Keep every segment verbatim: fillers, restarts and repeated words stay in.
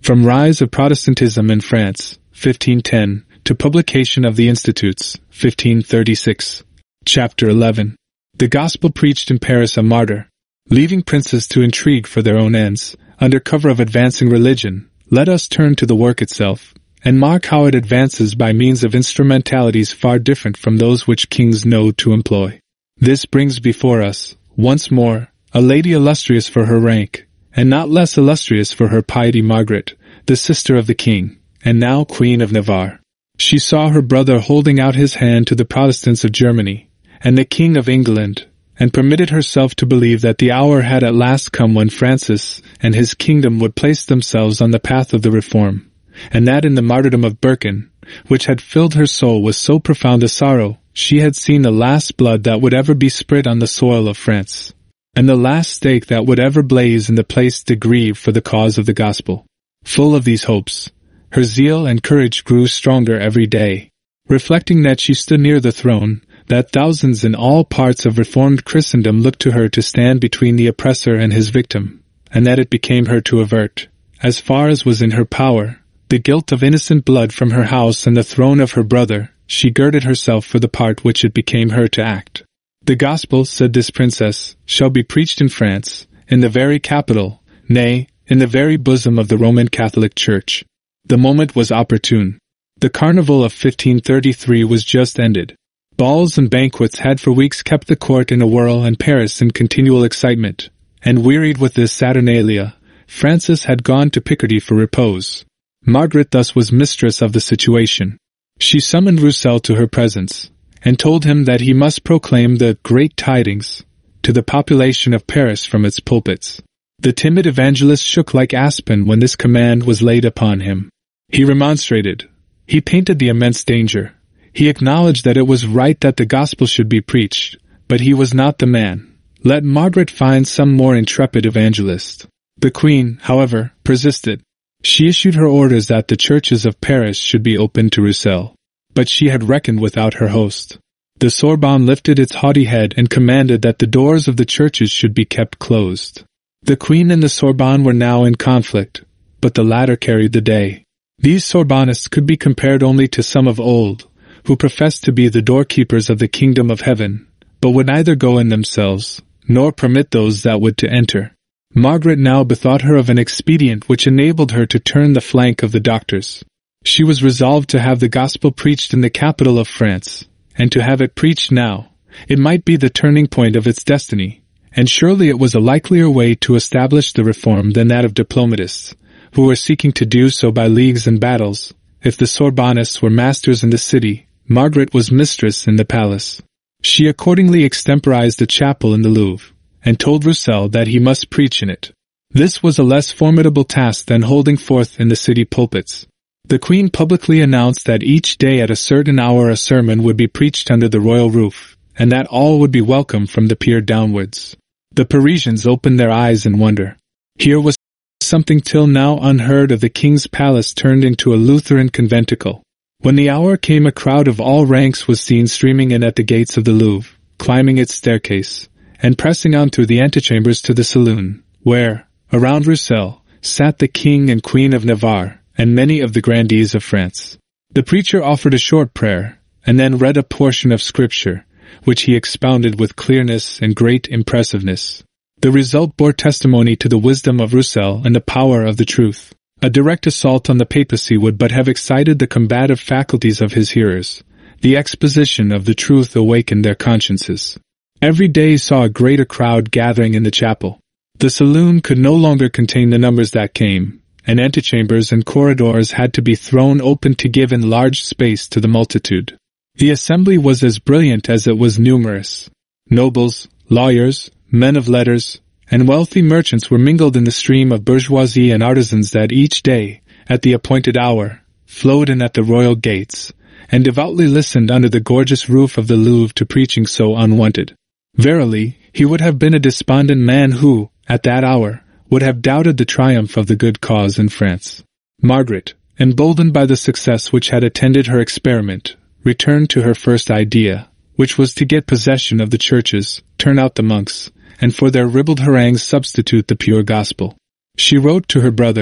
From Rise of Protestantism in France, fifteen ten, to Publication of the Institutes, fifteen thirty-six. Chapter eleven. The Gospel Preached in Paris a Martyr. Leaving princes to intrigue for their own ends, under cover of advancing religion, let us turn to the work itself, and mark how it advances by means of instrumentalities far different from those which kings know to employ. This brings before us, once more, a lady illustrious for her rank, and not less illustrious for her piety, Margaret, the sister of the king, and now Queen of Navarre. She saw her brother holding out his hand to the Protestants of Germany, and the King of England, and permitted herself to believe that the hour had at last come when Francis and his kingdom would place themselves on the path of the Reform, and that in the martyrdom of Birken, which had filled her soul with so profound a sorrow, she had seen the last blood that would ever be spilt on the soil of France, and the last stake that would ever blaze in the place de Grève for the cause of the gospel. Full of these hopes, her zeal and courage grew stronger every day. Reflecting that she stood near the throne, that thousands in all parts of reformed Christendom looked to her to stand between the oppressor and his victim, and that it became her to avert, as far as was in her power, the guilt of innocent blood from her house and the throne of her brother, she girded herself for the part which it became her to act. The gospel, said this princess, shall be preached in France, in the very capital, nay, in the very bosom of the Roman Catholic Church. The moment was opportune. The carnival of fifteen thirty-three was just ended. Balls and banquets had for weeks kept the court in a whirl and Paris in continual excitement, and wearied with this Saturnalia, Francis had gone to Picardy for repose. Margaret thus was mistress of the situation. She summoned Roussel to her presence, and told him that he must proclaim the great tidings to the population of Paris from its pulpits. The timid evangelist shook like aspen when this command was laid upon him. He remonstrated. He painted the immense danger. He acknowledged that it was right that the gospel should be preached, but he was not the man. Let Margaret find some more intrepid evangelist. The queen, however, persisted. She issued her orders that the churches of Paris should be opened to Roussel. But she had reckoned without her host. The Sorbonne lifted its haughty head and commanded that the doors of the churches should be kept closed. The queen and the Sorbonne were now in conflict, but the latter carried the day. These Sorbonnists could be compared only to some of old, who professed to be the doorkeepers of the kingdom of heaven, but would neither go in themselves, nor permit those that would to enter. Margaret now bethought her of an expedient which enabled her to turn the flank of the doctors. She was resolved to have the gospel preached in the capital of France, and to have it preached now. It might be the turning point of its destiny, and surely it was a likelier way to establish the reform than that of diplomatists, who were seeking to do so by leagues and battles. If the Sorbonnists were masters in the city, Margaret was mistress in the palace. She accordingly extemporized a chapel in the Louvre, and told Roussel that he must preach in it. This was a less formidable task than holding forth in the city pulpits. The queen publicly announced that each day at a certain hour a sermon would be preached under the royal roof, and that all would be welcome from the pier downwards. The Parisians opened their eyes in wonder. Here was something till now unheard of. The king's palace turned into a Lutheran conventicle. When the hour came, a crowd of all ranks was seen streaming in at the gates of the Louvre, climbing its staircase, and pressing on through the antechambers to the saloon, where, around Roussel, sat the king and queen of Navarre, and many of the grandees of France. The preacher offered a short prayer, and then read a portion of Scripture, which he expounded with clearness and great impressiveness. The result bore testimony to the wisdom of Roussel and the power of the truth. A direct assault on the papacy would but have excited the combative faculties of his hearers. The exposition of the truth awakened their consciences. Every day saw a greater crowd gathering in the chapel. The saloon could no longer contain the numbers that came, and antechambers and corridors had to be thrown open to give enlarged space to the multitude. The assembly was as brilliant as it was numerous. Nobles, lawyers, men of letters, and wealthy merchants were mingled in the stream of bourgeoisie and artisans that each day, at the appointed hour, flowed in at the royal gates, and devoutly listened under the gorgeous roof of the Louvre to preaching so unwonted. Verily, he would have been a despondent man who, at that hour, would have doubted the triumph of the good cause in France. Margaret, emboldened by the success which had attended her experiment, returned to her first idea, which was to get possession of the churches, turn out the monks, and for their ribald harangues substitute the pure gospel. She wrote to her brother,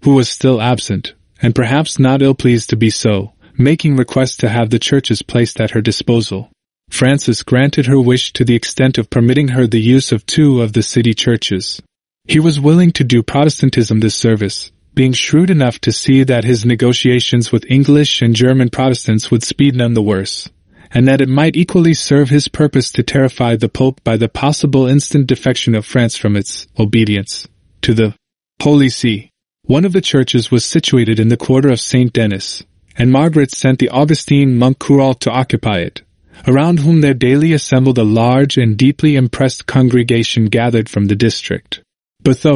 who was still absent, and perhaps not ill-pleased to be so, making request to have the churches placed at her disposal. Francis granted her wish to the extent of permitting her the use of two of the city churches. He was willing to do Protestantism this service, being shrewd enough to see that his negotiations with English and German Protestants would speed none the worse, and that it might equally serve his purpose to terrify the Pope by the possible instant defection of France from its obedience to the Holy See. One of the churches was situated in the quarter of Saint Denis, and Margaret sent the Augustine monk Curalt to occupy it, around whom there daily assembled a large and deeply impressed congregation gathered from the district. Botho,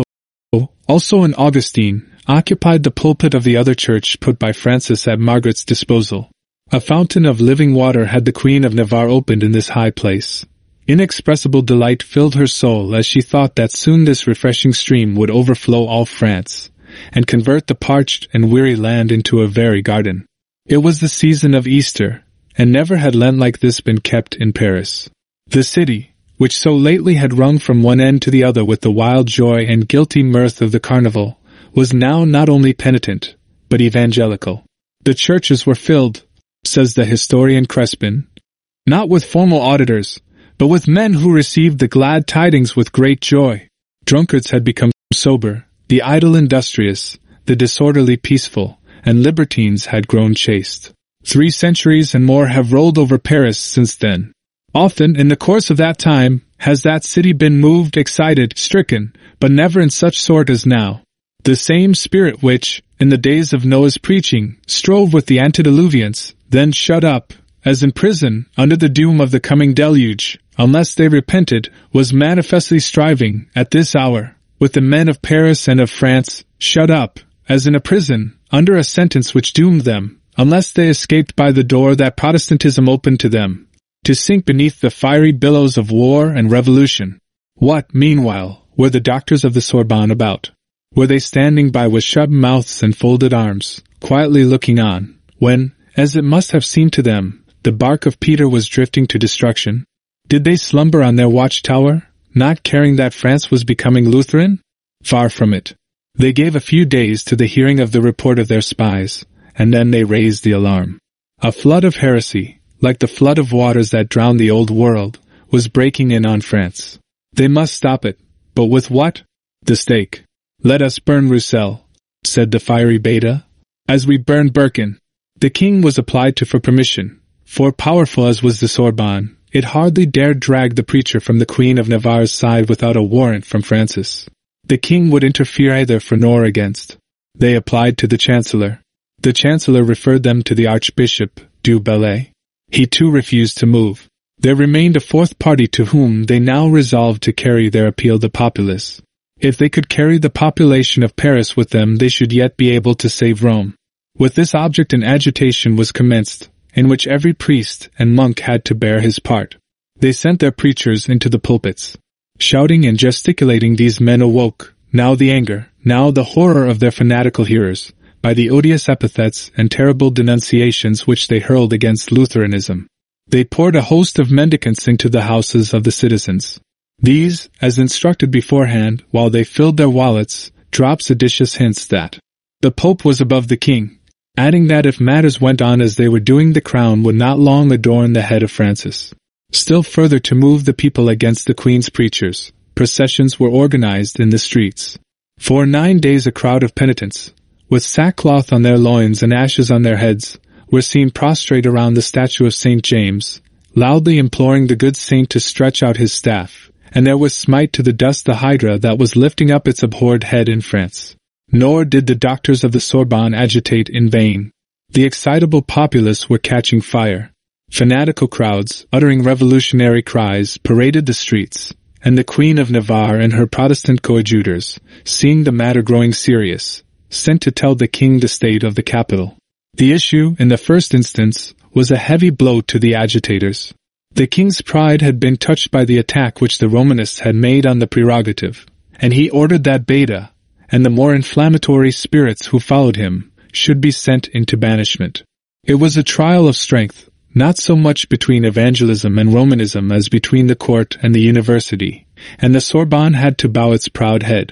also an Augustine, occupied the pulpit of the other church put by Francis at Margaret's disposal. A fountain of living water had the Queen of Navarre opened in this high place. Inexpressible delight filled her soul as she thought that soon this refreshing stream would overflow all France, and convert the parched and weary land into a very garden. It was the season of Easter, and never had Lent like this been kept in Paris. The city, which so lately had rung from one end to the other with the wild joy and guilty mirth of the carnival, was now not only penitent, but evangelical. The churches were filled, says the historian Crespin, not with formal auditors, but with men who received the glad tidings with great joy. Drunkards had become sober, the idle industrious, the disorderly peaceful, and libertines had grown chaste. Three centuries and more have rolled over Paris since then. Often, in the course of that time, has that city been moved, excited, stricken, but never in such sort as now. The same spirit which, in the days of Noah's preaching, strove with the antediluvians, then shut up, as in prison, under the doom of the coming deluge, unless they repented, was manifestly striving, at this hour, with the men of Paris and of France, shut up, as in a prison, under a sentence which doomed them, unless they escaped by the door that Protestantism opened to them, to sink beneath the fiery billows of war and revolution. What, meanwhile, were the doctors of the Sorbonne about? Were they standing by with shut mouths and folded arms, quietly looking on, when, as it must have seemed to them, the bark of Peter was drifting to destruction? Did they slumber on their watchtower, not caring that France was becoming Lutheran? Far from it. They gave a few days to the hearing of the report of their spies, and then they raised the alarm. A flood of heresy, like the flood of waters that drowned the old world, was breaking in on France. They must stop it, but with what? The stake. Let us burn Roussel, said the fiery Beda, as we burned Birkin. The king was applied to for permission, for powerful as was the Sorbonne, it hardly dared drag the preacher from the Queen of Navarre's side without a warrant from Francis. The king would interfere either for nor against. They applied to the chancellor. The chancellor referred them to the Archbishop du Bellay. He too refused to move. There remained a fourth party to whom they now resolved to carry their appeal, the populace. If they could carry the population of Paris with them, they should yet be able to save Rome. With this object an agitation was commenced, in which every priest and monk had to bear his part. They sent their preachers into the pulpits. Shouting and gesticulating, these men awoke, now the anger, now the horror of their fanatical hearers, by the odious epithets and terrible denunciations which they hurled against Lutheranism. They poured a host of mendicants into the houses of the citizens. These, as instructed beforehand, while they filled their wallets, dropped seditious hints that the Pope was above the king, adding that if matters went on as they were doing, the crown would not long adorn the head of Francis. Still further to move the people against the Queen's preachers, processions were organized in the streets. For nine days a crowd of penitents, with sackcloth on their loins and ashes on their heads, were seen prostrate around the statue of Saint James, loudly imploring the good saint to stretch out his staff, and there was smite to the dust the hydra that was lifting up its abhorred head in France. Nor did the doctors of the Sorbonne agitate in vain. The excitable populace were catching fire. Fanatical crowds, uttering revolutionary cries, paraded the streets, and the Queen of Navarre and her Protestant coadjutors, seeing the matter growing serious, sent to tell the king the state of the capital. The issue, in the first instance, was a heavy blow to the agitators. The king's pride had been touched by the attack which the Romanists had made on the prerogative, and he ordered that Beda, and the more inflammatory spirits who followed him, should be sent into banishment. It was a trial of strength, not so much between evangelism and Romanism as between the court and the university, and the Sorbonne had to bow its proud head.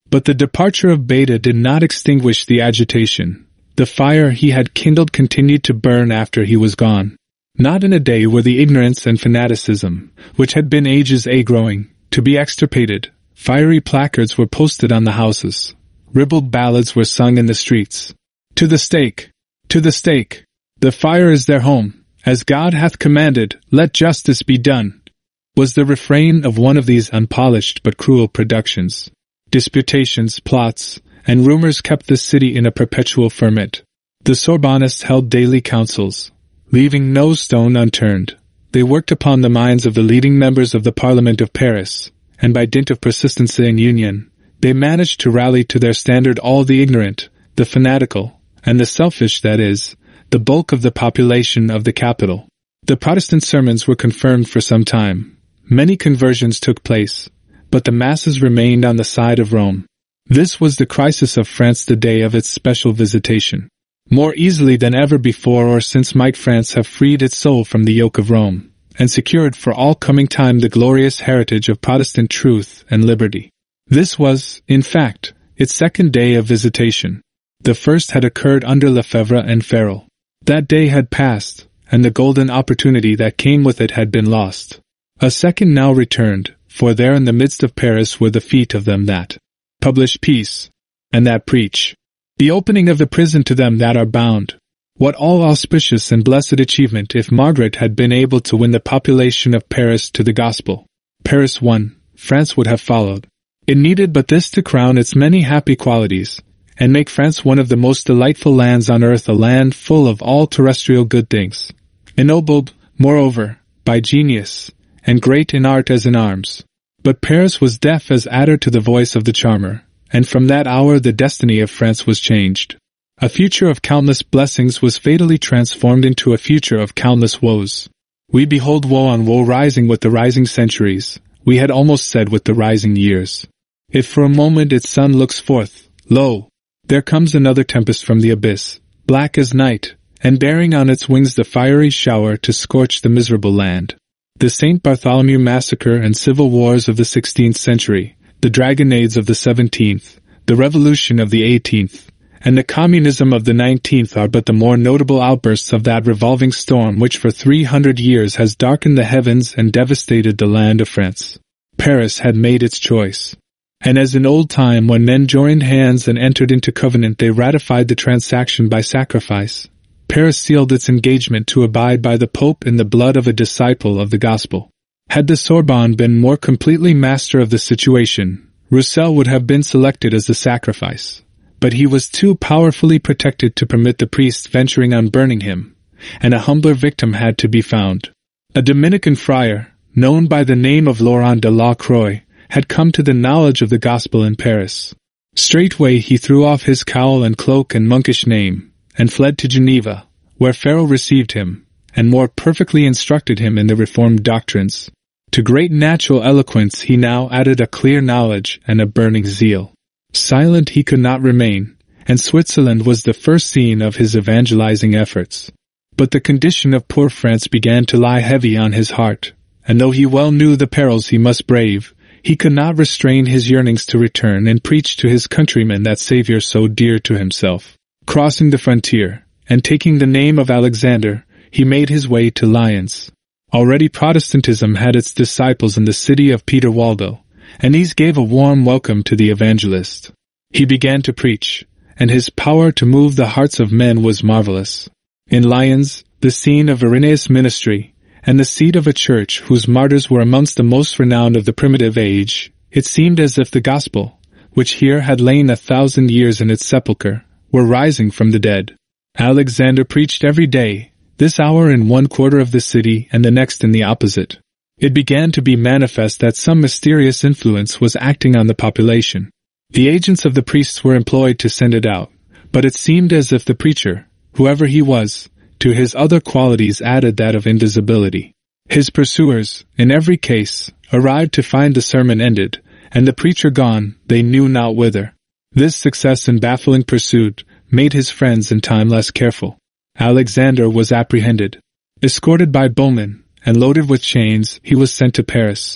But the departure of Beta did not extinguish the agitation. The fire he had kindled continued to burn after he was gone. Not in a day were the ignorance and fanaticism, which had been ages a-growing, to be extirpated. Fiery placards were posted on the houses. Ribald ballads were sung in the streets. To the stake! To the stake! The fire is their home. As God hath commanded, let justice be done, was the refrain of one of these unpolished but cruel productions. Disputations, plots, and rumors kept the city in a perpetual ferment. The Sorbonnists held daily councils, leaving no stone unturned. They worked upon the minds of the leading members of the Parliament of Paris, and by dint of persistence and union, they managed to rally to their standard all the ignorant, the fanatical, and the selfish, that is, the bulk of the population of the capital. The Protestant sermons were confirmed for some time. Many conversions took place, but the masses remained on the side of Rome. This was the crisis of France the day of its special visitation. More easily than ever before or since might France have freed its soul from the yoke of Rome, and secured for all coming time the glorious heritage of Protestant truth and liberty. This was, in fact, its second day of visitation. The first had occurred under Lefebvre and Farel. That day had passed, and the golden opportunity that came with it had been lost. A second now returned, for there in the midst of Paris were the feet of them that publish peace, and that preach the opening of the prison to them that are bound. What all auspicious and blessed achievement if Margaret had been able to win the population of Paris to the gospel. Paris won, France would have followed. It needed but this to crown its many happy qualities, and make France one of the most delightful lands on earth, a land full of all terrestrial good things, ennobled, moreover, by genius, and great in art as in arms. But Paris was deaf as adder to the voice of the charmer, and from that hour the destiny of France was changed. A future of countless blessings was fatally transformed into a future of countless woes. We behold woe on woe rising with the rising centuries, we had almost said with the rising years. If for a moment its sun looks forth, lo! There comes another tempest from the abyss, black as night, and bearing on its wings the fiery shower to scorch the miserable land. The Saint Bartholomew massacre and civil wars of the sixteenth century, the dragonnades of the seventeenth, the revolution of the eighteenth, and the communism of the nineteenth are but the more notable outbursts of that revolving storm which for three hundred years has darkened the heavens and devastated the land of France. Paris had made its choice. And as in old time when men joined hands and entered into covenant they ratified the transaction by sacrifice, Paris sealed its engagement to abide by the Pope in the blood of a disciple of the gospel. Had the Sorbonne been more completely master of the situation, Roussel would have been selected as the sacrifice, but he was too powerfully protected to permit the priests venturing on burning him, and a humbler victim had to be found. A Dominican friar, known by the name of Laurent de la Croix, had come to the knowledge of the gospel in Paris. Straightway he threw off his cowl and cloak and monkish name, and fled to Geneva, where Farel received him, and more perfectly instructed him in the Reformed doctrines. To great natural eloquence he now added a clear knowledge and a burning zeal. Silent he could not remain, and Switzerland was the first scene of his evangelizing efforts. But the condition of poor France began to lie heavy on his heart, and though he well knew the perils he must brave, he could not restrain his yearnings to return and preach to his countrymen that Savior so dear to himself. Crossing the frontier, and taking the name of Alexander, he made his way to Lyons. Already Protestantism had its disciples in the city of Peter Waldo, and these gave a warm welcome to the evangelist. He began to preach, and his power to move the hearts of men was marvelous. In Lyons, the scene of Irenaeus' ministry, and the seat of a church whose martyrs were amongst the most renowned of the primitive age, it seemed as if the gospel, which here had lain a thousand years in its sepulchre, were rising from the dead. Alexander preached every day, this hour in one quarter of the city and the next in the opposite. It began to be manifest that some mysterious influence was acting on the population. The agents of the priests were employed to send it out, but it seemed as if the preacher, whoever he was, to his other qualities added that of invisibility. His pursuers, in every case, arrived to find the sermon ended, and the preacher gone, they knew not whither. This success in baffling pursuit made his friends in time less careful. Alexander was apprehended. Escorted by bowmen, and loaded with chains, he was sent to Paris.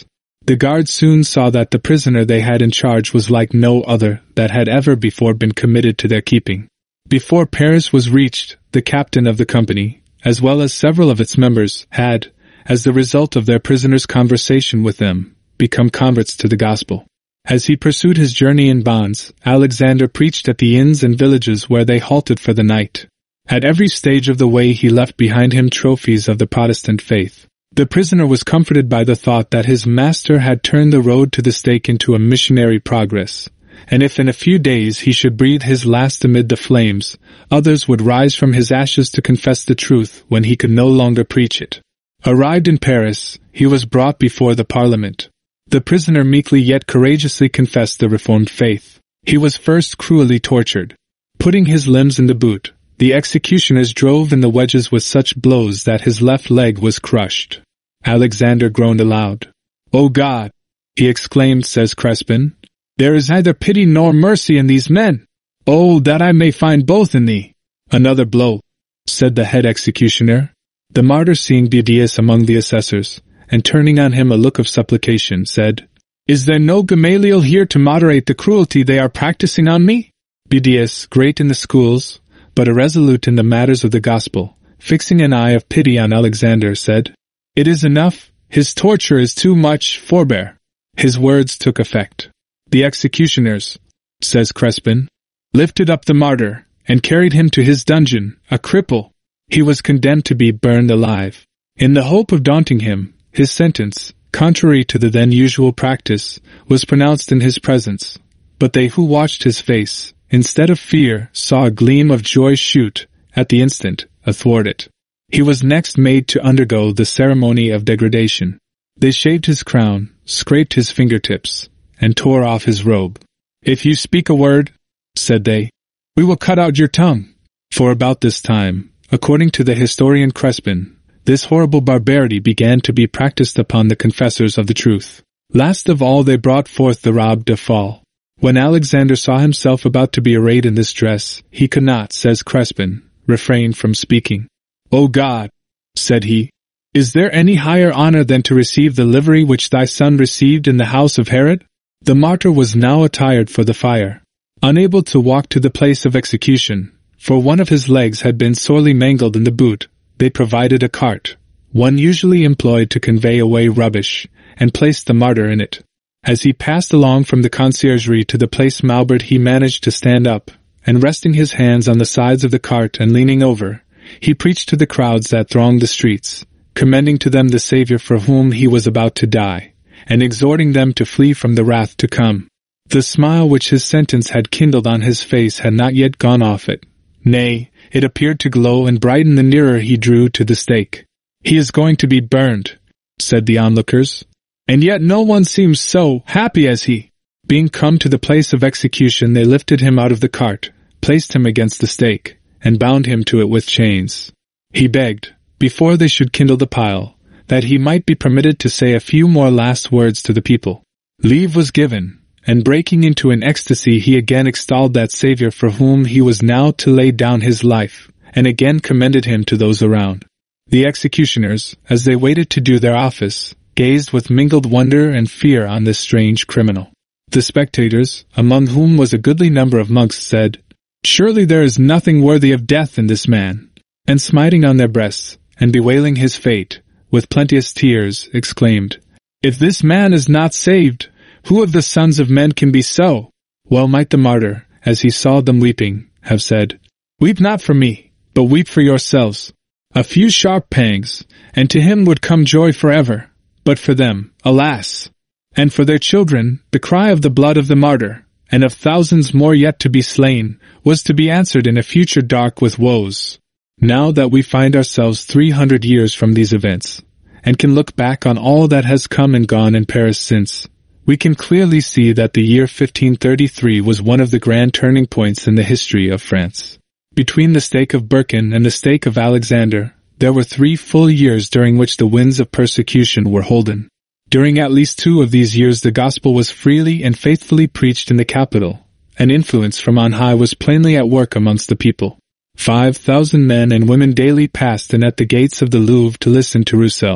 The guards soon saw that the prisoner they had in charge was like no other that had ever before been committed to their keeping. Before Paris was reached, the captain of the company, as well as several of its members, had, as the result of their prisoner's conversation with them, become converts to the gospel. As he pursued his journey in bonds, Alexander preached at the inns and villages where they halted for the night. At every stage of the way he left behind him trophies of the Protestant faith. The prisoner was comforted by the thought that his master had turned the road to the stake into a missionary progress, and if in a few days he should breathe his last amid the flames, others would rise from his ashes to confess the truth when he could no longer preach it. Arrived in Paris, he was brought before the Parliament. The prisoner meekly yet courageously confessed the Reformed faith. He was first cruelly tortured. Putting his limbs in the boot, the executioners drove in the wedges with such blows that his left leg was crushed. Alexander groaned aloud. "O God!" he exclaimed, says Crespin, "there is neither pity nor mercy in these men. Oh, that I may find both in thee!" "Another blow," said the head executioner. The martyr, seeing Bedius among the assessors, and turning on him a look of supplication, said, "Is there no Gamaliel here to moderate the cruelty they are practicing on me?" Bedius, great in the schools, but irresolute in the matters of the gospel, fixing an eye of pity on Alexander, said, "It is enough. His torture is too much. Forbear." His words took effect. The executioners, says Crespin, lifted up the martyr, and carried him to his dungeon, a cripple. He was condemned to be burned alive. In the hope of daunting him, his sentence, contrary to the then usual practice, was pronounced in his presence. But they who watched his face, instead of fear, saw a gleam of joy shoot, at the instant, athwart it. He was next made to undergo the ceremony of degradation. They shaved his crown, scraped his fingertips, and tore off his robe. "If you speak a word," said they, "we will cut out your tongue." For about this time, according to the historian Crespin, this horrible barbarity began to be practiced upon the confessors of the truth. Last of all they brought forth the robe de fall. When Alexander saw himself about to be arrayed in this dress, he could not, says Crespin, refrain from speaking. "O God," said he, "is there any higher honor than to receive the livery which thy son received in the house of Herod?" The martyr was now attired for the fire. Unable to walk to the place of execution, for one of his legs had been sorely mangled in the boot, they provided a cart, one usually employed to convey away rubbish, and placed the martyr in it. As he passed along from the conciergerie to the place Maubert, he managed to stand up, and resting his hands on the sides of the cart and leaning over, he preached to the crowds that thronged the streets, commending to them the Savior for whom he was about to die, and exhorting them to flee from the wrath to come. The smile which his sentence had kindled on his face had not yet gone off it. Nay, it appeared to glow and brighten the nearer he drew to the stake. "He is going to be burned," said the onlookers, "and yet no one seems so happy as he." Being come to the place of execution, they lifted him out of the cart, placed him against the stake, and bound him to it with chains. He begged, before they should kindle the pile, that he might be permitted to say a few more last words to the people. Leave was given, and breaking into an ecstasy he again extolled that Savior for whom he was now to lay down his life, and again commended him to those around. The executioners, as they waited to do their office, gazed with mingled wonder and fear on this strange criminal. The spectators, among whom was a goodly number of monks, said, "Surely there is nothing worthy of death in this man," and smiting on their breasts, and bewailing his fate, with plenteous tears, exclaimed, "If this man is not saved, who of the sons of men can be so?" Well might the martyr, as he saw them weeping, have said, "Weep not for me, but weep for yourselves." A few sharp pangs, and to him would come joy forever, but for them, alas! And for their children, the cry of the blood of the martyr, and of thousands more yet to be slain, was to be answered in a future dark with woes. Now that we find ourselves three hundred years from these events, and can look back on all that has come and gone in Paris since, we can clearly see that the year fifteen thirty-three was one of the grand turning points in the history of France. Between the stake of Birken and the stake of Alexander, there were three full years during which the winds of persecution were holden. During at least two of these years the gospel was freely and faithfully preached in the capital, and influence from on high was plainly at work amongst the people. Five thousand men and women daily passed in at the gates of the Louvre to listen to Roussel,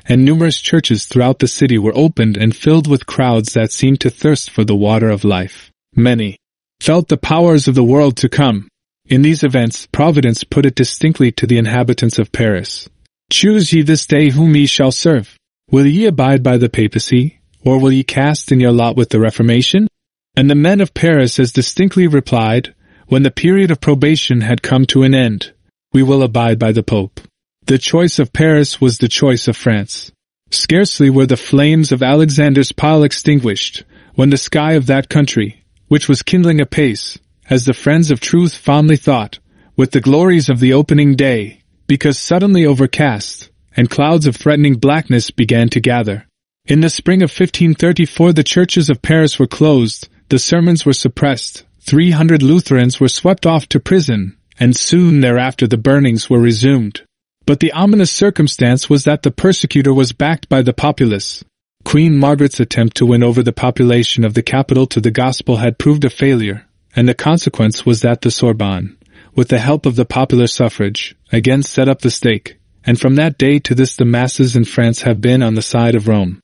and numerous churches throughout the city were opened and filled with crowds that seemed to thirst for the water of life. Many felt the powers of the world to come. In these events, Providence put it distinctly to the inhabitants of Paris, "Choose ye this day whom ye shall serve. Will ye abide by the papacy, or will ye cast in your lot with the Reformation?" And the men of Paris as distinctly replied, when the period of probation had come to an end, "We will abide by the Pope." The choice of Paris was the choice of France. Scarcely were the flames of Alexander's pile extinguished, when the sky of that country, which was kindling apace, as the friends of truth fondly thought, with the glories of the opening day, because suddenly overcast, and clouds of threatening blackness began to gather. In the spring of fifteen thirty-four the churches of Paris were closed, the sermons were suppressed, three hundred Lutherans were swept off to prison, and soon thereafter the burnings were resumed. But the ominous circumstance was that the persecutor was backed by the populace. Queen Margaret's attempt to win over the population of the capital to the gospel had proved a failure, and the consequence was that the Sorbonne, with the help of the popular suffrage, again set up the stake, and from that day to this the masses in France have been on the side of Rome.